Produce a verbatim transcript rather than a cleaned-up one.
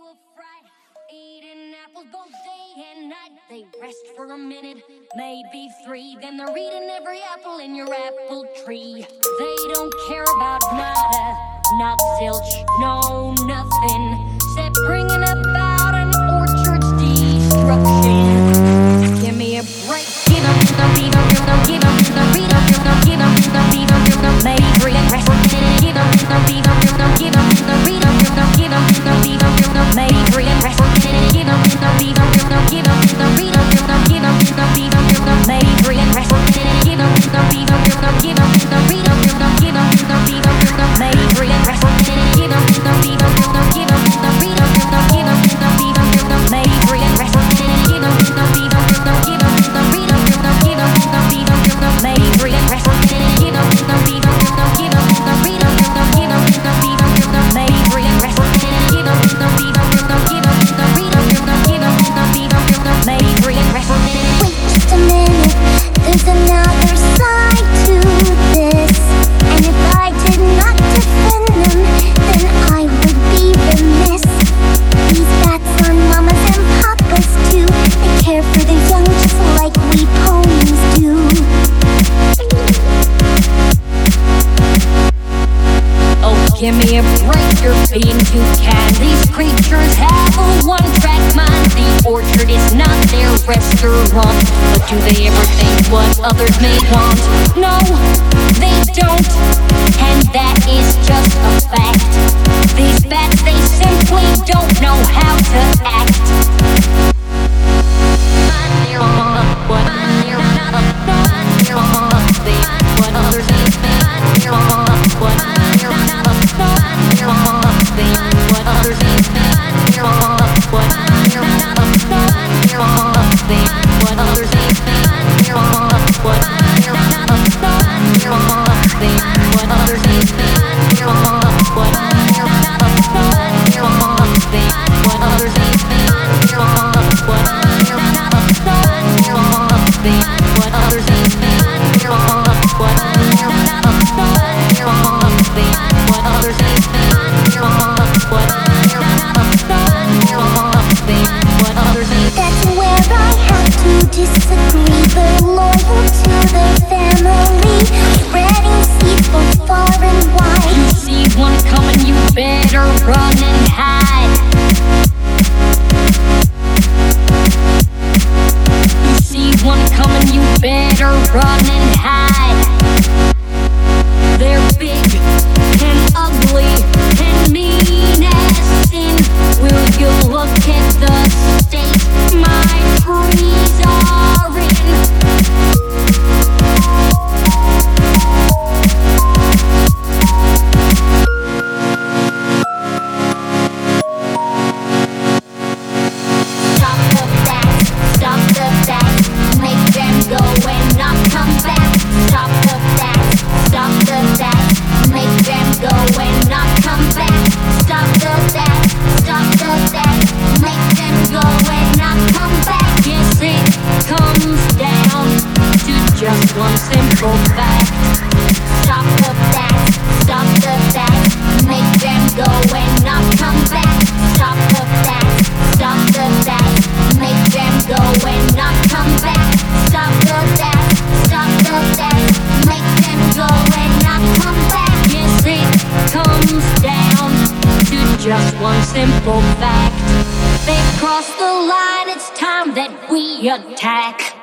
a fright, eating apples both day and night. They rest for a minute, maybe three, then they're eating every apple in your apple tree. They don't care about nada, not zilch, no nothing, except bringing about an orchard's destruction. Give me a break. Give them the reader, give them, give them the reader, give them, give them the reader, give them, maybe three and rest for a minute. Give them the reader, give them, give them the reader, give them, give them the reader, give them, maybe three and rest for a minute. Give them the reader, give them, give them the reader, give them, give them the reader, give them, maybe three and rest for a minute. Give them the reader, give them, give them the reader, give them, give them the reader, give them, maybe three and rest for a minute. Give them the reader, give them, give them the reader, give them, give them the reader, give them, maybe three and rest for a minute. Give them the reader, give them, give them the reader, give them, give them the reader, give them, maybe three and rest for a minute. Give them the reader, give them, give them the reader, give them, give them the reader, give them, maybe three and rest for a minute. Give them the reader, give them, give them the reader, give them, give them the reader, give them, maybe three and rest for a minute. Wait just a minute, there's another side to this. And if I did not defend them, then I would be remiss. These bats are mamas and papas too. They care for the young just like we ponies do. Oh, give me a break, you're being too kind. These creatures have a one-track mind. The orchard is not their restaurant, but do they ever think what others may want? No, they don't, and that is just a fact. These bats, they simply don't know how to act. What what others may think, what what others may think, what what others may think, what what others may think, what what others may think, what what others may think, what what others may think, what what others may. That's where I have to disagree. They're loyal to their family, spreading seeds both far and wide. You see one coming, you better run and hide. You see one coming, you better run and hide. They're big and ugly and mean as sin. Will you look at the state my trees are in? Stop the facts, stop the facts, make them go and not come back. Stop the facts, stop the facts, make them go and not come back. Stop the facts, stop the facts, make them go and not come back. Yes, it comes down to just one simple fact. Stop the facts, stop the facts, make them go and not come back. Stop the facts, stop the facts, make them go and not come back. Stop the facts, stop the facts, make them go and not come back. Yes, it comes down to just one simple fact. They've crossed the line, it's time that we attack.